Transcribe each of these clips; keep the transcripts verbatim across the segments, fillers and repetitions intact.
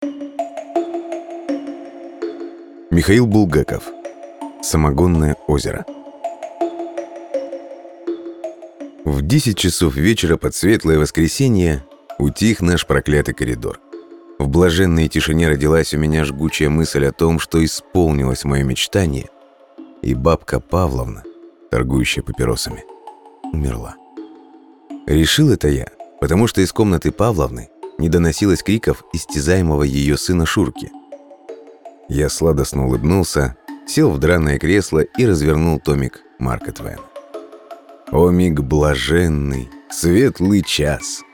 Михаил Булгаков. Самогонное озеро. В десять часов вечера под светлое воскресенье утих наш проклятый коридор. В блаженной тишине родилась у меня жгучая мысль о том, что исполнилось мое мечтание, и бабка Павловна, торгующая папиросами, умерла. Решил это я, потому что из комнаты Павловны не доносилось криков истязаемого ее сына Шурки. Я сладостно улыбнулся, сел в драное кресло и развернул томик Марка Твена. О миг блаженный, светлый час!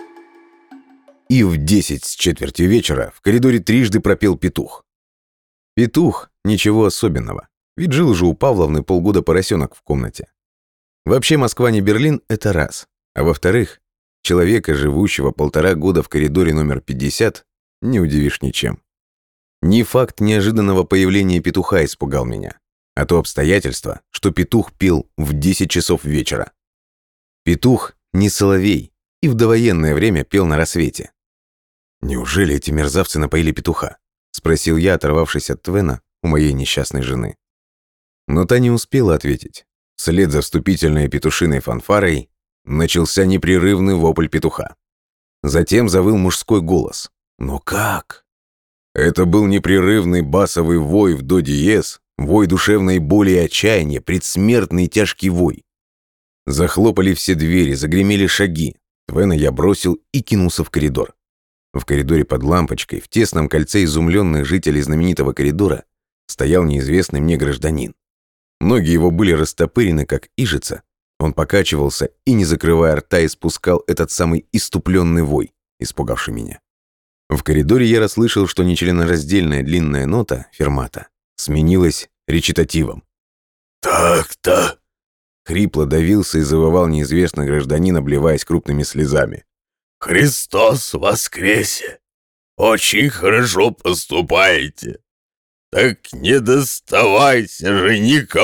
И в десять с четвертью вечера в коридоре трижды пропел петух. Петух – ничего особенного, ведь жил же у Павловны полгода поросенок в комнате. Вообще Москва не Берлин – это раз, а во-вторых, человека, живущего полтора года в коридоре номер пятьдесят, не удивишь ничем. Не факт неожиданного появления петуха испугал меня, а то обстоятельство, что петух пел в десять часов вечера. Петух не соловей и в довоенное время пел на рассвете. «Неужели эти мерзавцы напоили петуха?» – спросил я, оторвавшись от Твена у моей несчастной жены. Но та не успела ответить. Вслед за вступительной петушиной фанфарой начался непрерывный вопль петуха. Затем завыл мужской голос. Но как? Это был непрерывный басовый вой в до диез, вой душевной боли и отчаяния, предсмертный тяжкий вой. Захлопали все двери, загремели шаги. Твена я бросил и кинулся в коридор. В коридоре под лампочкой, в тесном кольце изумленных жителей знаменитого коридора, стоял неизвестный мне гражданин. Ноги его были растопырены, как ижица. Он покачивался и, не закрывая рта, испускал этот самый иступленный вой, испугавший меня. В коридоре я расслышал, что нечленораздельная длинная нота, фермата, сменилась речитативом. «Так-то!» Хрипло давился и завывал неизвестный гражданин, обливаясь крупными слезами. «Христос воскресе! Очень хорошо поступаете! Так не доставайся же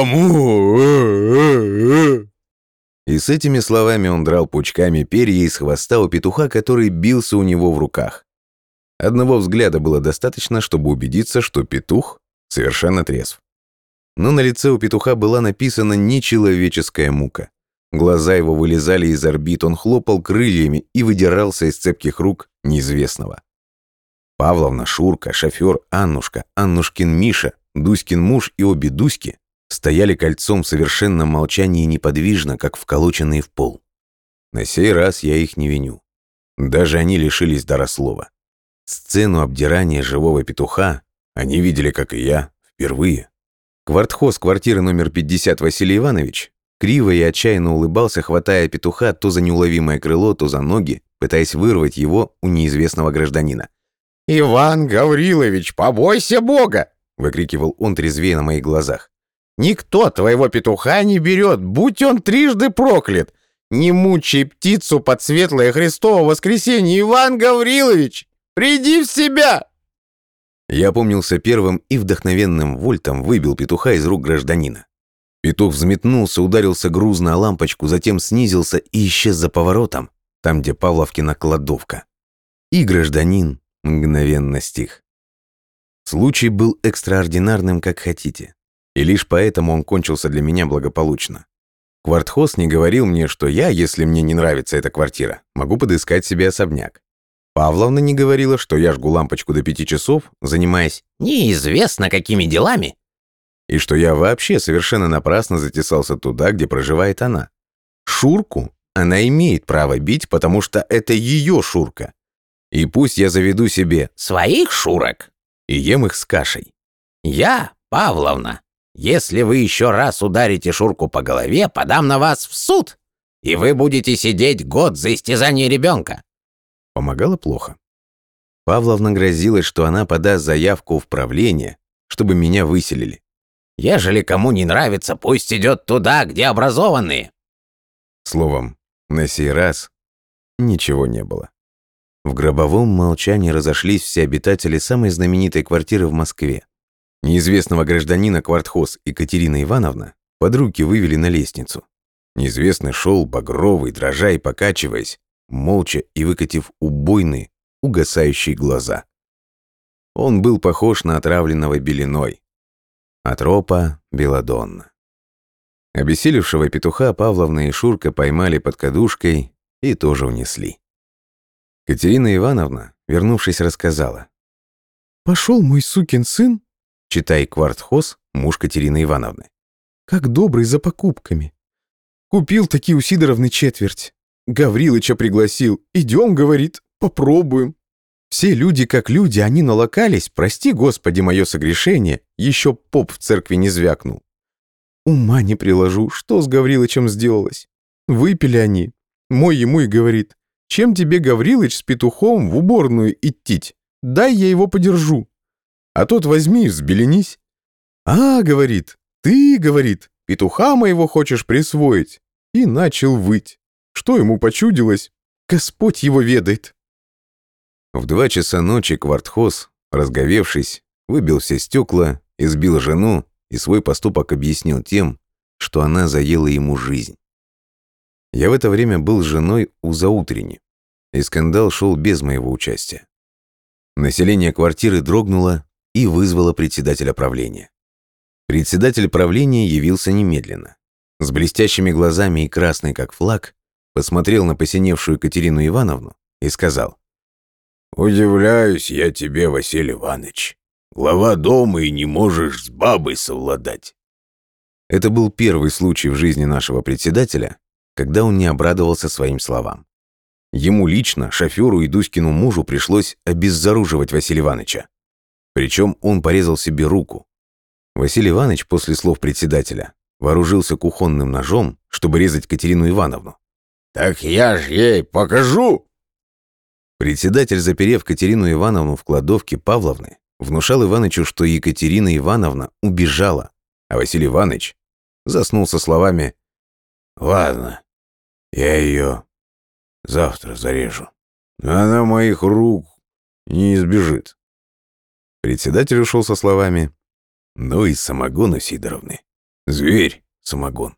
никому!» И с этими словами он драл пучками перья из хвоста у петуха, который бился у него в руках. Одного взгляда было достаточно, чтобы убедиться, что петух совершенно трезв. Но на лице у петуха была написана нечеловеческая мука. Глаза его вылезали из орбит, он хлопал крыльями и выдирался из цепких рук неизвестного. Павловна, Шурка, шофер, Аннушка, Аннушкин Миша, Дуськин муж и обе Дуськи стояли кольцом в совершенном молчании неподвижно, как вколоченные в пол. На сей раз я их не виню. Даже они лишились дара слова. Сцену обдирания живого петуха они видели, как и я, впервые. Квартхоз квартиры номер пятьдесят Василий Иванович криво и отчаянно улыбался, хватая петуха то за неуловимое крыло, то за ноги, пытаясь вырвать его у неизвестного гражданина. «Иван Гаврилович, побойся Бога!» — выкрикивал он трезвее на моих глазах. «Никто твоего петуха не берет, будь он трижды проклят! Не мучай птицу под светлое Христово воскресенье, Иван Гаврилович! Приди в себя!» Я опомнился первым и вдохновенным вольтом выбил петуха из рук гражданина. Петух взметнулся, ударился грузно о лампочку, затем снизился и исчез за поворотом, там, где Павловкина кладовка. И гражданин мгновенно стих. Случай был экстраординарным, как хотите, и лишь поэтому он кончился для меня благополучно. Квартхоз не говорил мне, что я, если мне не нравится эта квартира, могу подыскать себе особняк. Павловна не говорила, что я жгу лампочку до пяти часов, занимаясь неизвестно какими делами, и что я вообще совершенно напрасно затесался туда, где проживает она. Шурку она имеет право бить, потому что это ее Шурка. И пусть я заведу себе своих Шурок и ем их с кашей. Я, Павловна, если вы еще раз ударите Шурку по голове, подам на вас в суд, и вы будете сидеть год за истязание ребенка. Помогало плохо. Павловна грозилась, что она подаст заявку в правление, чтобы меня выселили. Ежели кому не нравится, пусть идет туда, где образованные. Словом, на сей раз ничего не было. В гробовом молчании разошлись все обитатели самой знаменитой квартиры в Москве. Неизвестного гражданина Квартхоз и Катерина Ивановна под руки вывели на лестницу. Неизвестный шел, багровый, дрожа и покачиваясь, молча и выкатив убойные, угасающие глаза. Он был похож на отравленного беленой. Атропа белладонна. Обессилевшего петуха Павловна и Шурка поймали под кадушкой и тоже унесли. Катерина Ивановна, вернувшись, рассказала. «Пошел мой сукин сын, читай Квартхоз, муж Катерины Ивановны, как добрый за покупками. Купил таки у Сидоровны четверть. Гаврилыча пригласил. Идем, говорит, попробуем. Все люди как люди, они налокались, прости, Господи, мое согрешение, еще поп в церкви не звякнул. Ума не приложу, что с Гаврилычем сделалось. Выпили они. Мой ему и говорит, чем тебе, Гаврилыч, с петухом в уборную идти? Дай я его подержу. А тот возьми и взбеленись. А, говорит, ты, говорит, петуха моего хочешь присвоить. И начал выть. Что ему почудилось? Господь его ведает. В два часа ночи Квартхоз, разговевшись, выбил все стекла, избил жену и свой поступок объяснил тем, что она заела ему жизнь. Я в это время был с женой у заутрени, и скандал шел без моего участия. Население квартиры дрогнуло и вызвало председателя правления. Председатель правления явился немедленно. С блестящими глазами и красный как флаг, посмотрел на посиневшую Катерину Ивановну и сказал: «Удивляюсь я тебе, Василий Иванович. Глава дома и не можешь с бабой совладать». Это был первый случай в жизни нашего председателя, когда он не обрадовался своим словам. Ему лично, шоферу и Дуськину мужу, пришлось обеззаруживать Василия Ивановича. Причем он порезал себе руку. Василий Иванович после слов председателя вооружился кухонным ножом, чтобы резать Катерину Ивановну. «Так я ж ей покажу!» Председатель, заперев Катерину Ивановну в кладовке Павловны, внушал Иванычу, что Екатерина Ивановна убежала, а Василий Иванович заснул со словами: «Ладно, я ее завтра зарежу. Она моих рук не избежит». Председатель ушел со словами: «Ну и самогон у Сидоровны. Зверь, самогон».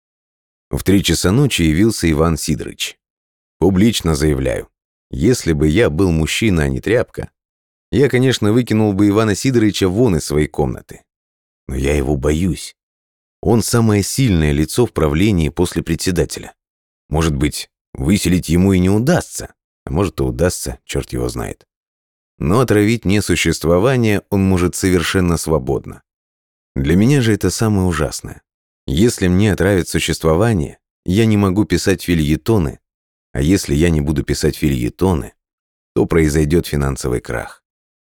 В три часа ночи явился Иван Сидорыч. Публично заявляю, если бы я был мужчина, а не тряпка, я, конечно, выкинул бы Ивана Сидорыча вон из своей комнаты. Но я его боюсь. Он самое сильное лицо в правлении после председателя. Может быть, выселить ему и не удастся, а может и удастся, черт его знает. Но отравить мне существование он может совершенно свободно. Для меня же это самое ужасное. Если мне отравят существование, я не могу писать фельетоны, а если я не буду писать фельетоны, то произойдет финансовый крах.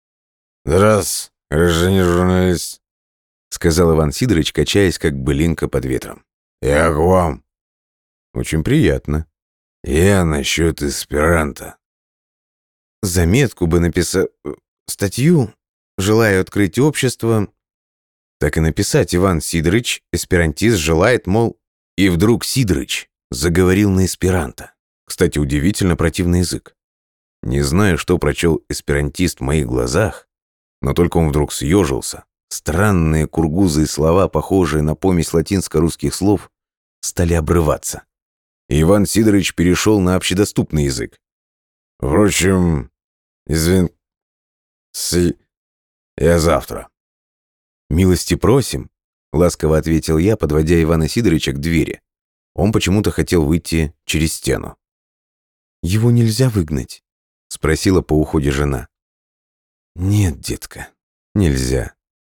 «Раз, гражданин журналист», — сказал Иван Сидорыч, качаясь, как былинка под ветром. «Я к вам». «Очень приятно». «Я насчет эсперанто». «Заметку бы написать, статью, желаю открыть общество». Так и написать: Иван Сидорыч, эсперантист, желает, мол... И вдруг Сидорыч заговорил на эсперанто. Кстати, удивительно противный язык. Не знаю, что прочел эсперантист в моих глазах, но только он вдруг съежился. Странные кургузые слова, похожие на помесь латинско-русских слов, стали обрываться. И Иван Сидорыч перешел на общедоступный язык. «Впрочем, извин... Си... Я завтра». «Милости просим», — ласково ответил я, подводя Ивана Сидорыча к двери. Он почему-то хотел выйти через стену. «Его нельзя выгнать?» — спросила по уходе жена. «Нет, детка, нельзя».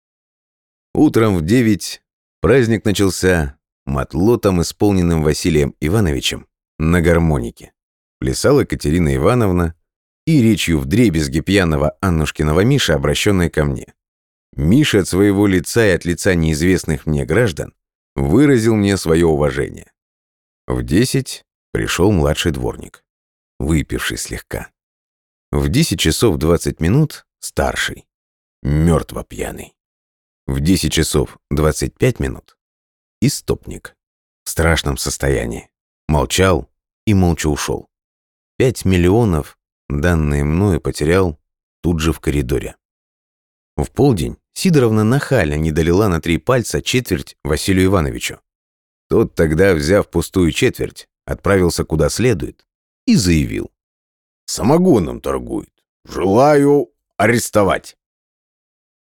Утром в девять праздник начался матлотом, исполненным Василием Ивановичем на гармонике. Плясала Катерина Ивановна и речью вдребезги пьяного Аннушкиного Миши, обращенной ко мне. Миша от своего лица и от лица неизвестных мне граждан выразил мне свое уважение. В десять пришел младший дворник, выпивший слегка. В десять часов двадцать минут старший, мертво пьяный. В десять часов двадцать пять минут истопник в страшном состоянии. Молчал и молча ушел. Пять миллионов, данные мною, потерял тут же в коридоре. В полдень Сидоровна нахально не долила на три пальца четверть Василию Ивановичу. Тот тогда, взяв пустую четверть, отправился куда следует и заявил: «Самогоном торгует. Желаю арестовать».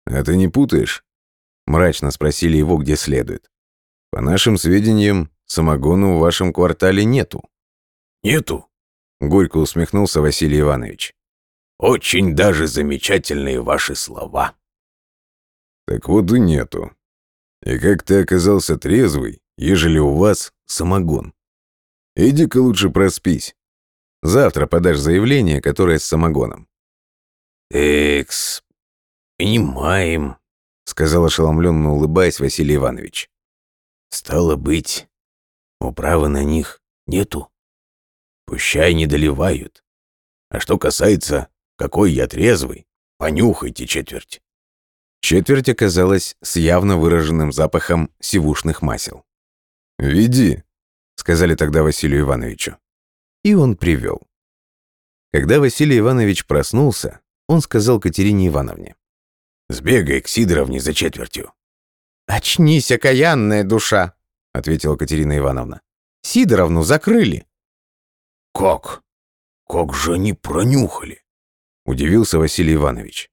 «А ты не путаешь?» Мрачно спросили его, где следует. «По нашим сведениям, самогона в вашем квартале нету». «Нету?» — горько усмехнулся Василий Иванович. «Очень даже замечательные ваши слова». «Так вот и нету. И как ты оказался трезвый, ежели у вас самогон? Иди-ка лучше проспись. Завтра подашь заявление, которое с самогоном». «Экс, понимаем», — сказал ошеломленно улыбаясь Василий Иванович. «Стало быть, управы на них нету. Пущай не доливают. А что касается, какой я трезвый, понюхайте четверть». Четверть оказалась с явно выраженным запахом сивушных масел. «Веди», — сказали тогда Василию Ивановичу. И он привел. Когда Василий Иванович проснулся, он сказал Катерине Ивановне: «Сбегай к Сидоровне за четвертью». «Очнись, окаянная душа», — ответила Катерина Ивановна. «Сидоровну закрыли». «Как? Как же они пронюхали?» — удивился Василий Иванович.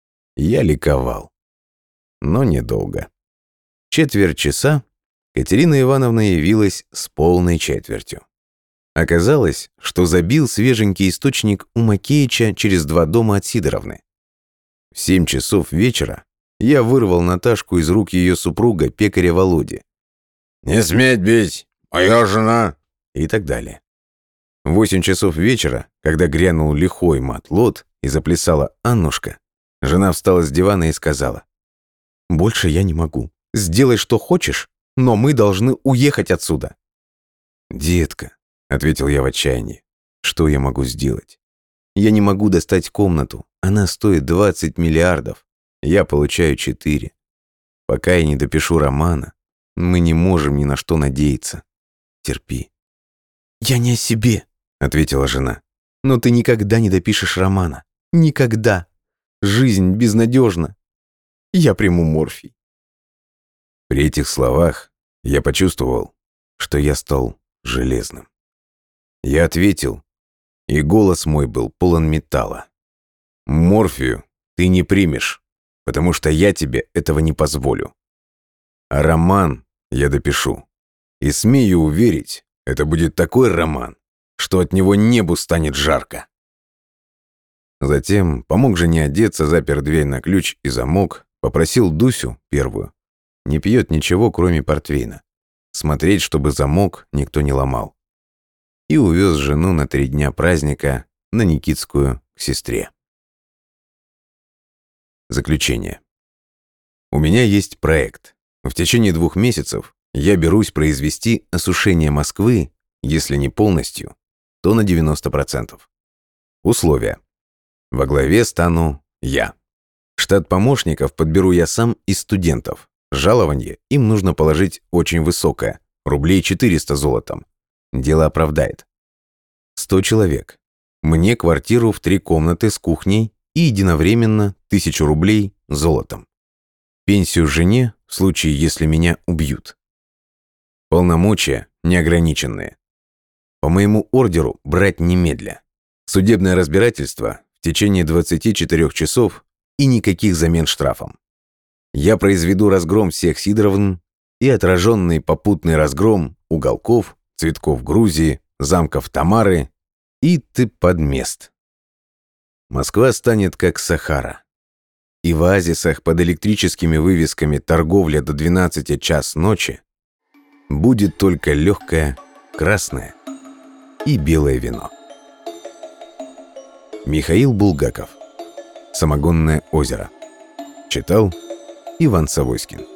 Я ликовал. Но недолго. Четверть часа Катерина Ивановна явилась с полной четвертью. Оказалось, что забил свеженький источник у Макеича через два дома от Сидоровны. В семь часов вечера я вырвал Наташку из рук ее супруга, пекаря Володи. «Не сметь бить, моя жена!» И так далее. В восемь часов вечера, когда грянул лихой мат-лот и заплясала Аннушка, жена встала с дивана и сказала: «Больше я не могу. Сделай, что хочешь, но мы должны уехать отсюда». «Детка», — ответил я в отчаянии, — «что я могу сделать? Я не могу достать комнату. Она стоит двадцать миллиардов. Я получаю четыре. Пока я не допишу романа, мы не можем ни на что надеяться. Терпи». «Я не о себе», — ответила жена. «Но ты никогда не допишешь романа. Никогда. Жизнь безнадежна. Я приму морфий». При этих словах я почувствовал, что я стал железным. Я ответил, и голос мой был полон металла: «Морфию ты не примешь, потому что я тебе этого не позволю. А роман я допишу. И смею уверить, это будет такой роман, что от него небу станет жарко». Затем помог жене одеться, запер дверь на ключ и замок, попросил Дусю, первую, не пьет ничего, кроме портвейна, смотреть, чтобы замок никто не ломал, и увез жену на три дня праздника на Никитскую к сестре. Заключение. У меня есть проект. В течение двух месяцев я берусь произвести осушение Москвы, если не полностью, то на девяносто процентов. Условия. Во главе стану я. Штат помощников подберу я сам из студентов. Жалование им нужно положить очень высокое, рублей четыреста золотом. Дело оправдает. сто человек. Мне квартиру в три комнаты с кухней и единовременно тысячу рублей золотом. Пенсию жене в случае, если меня убьют. Полномочия неограниченные. По моему ордеру брать немедля. Судебное разбирательство в течение двадцати четырёх часов и никаких замен штрафом. Я произведу разгром всех Сидоровн и отраженный попутный разгром уголков, цветков Грузии, замков Тамары и Ты-Подмест. Москва станет как Сахара. И в оазисах под электрическими вывесками торговля до двенадцати час ночи будет только легкое красное и белое вино. Михаил Булгаков. «Самогонное озеро». Читал Иван Савойскин.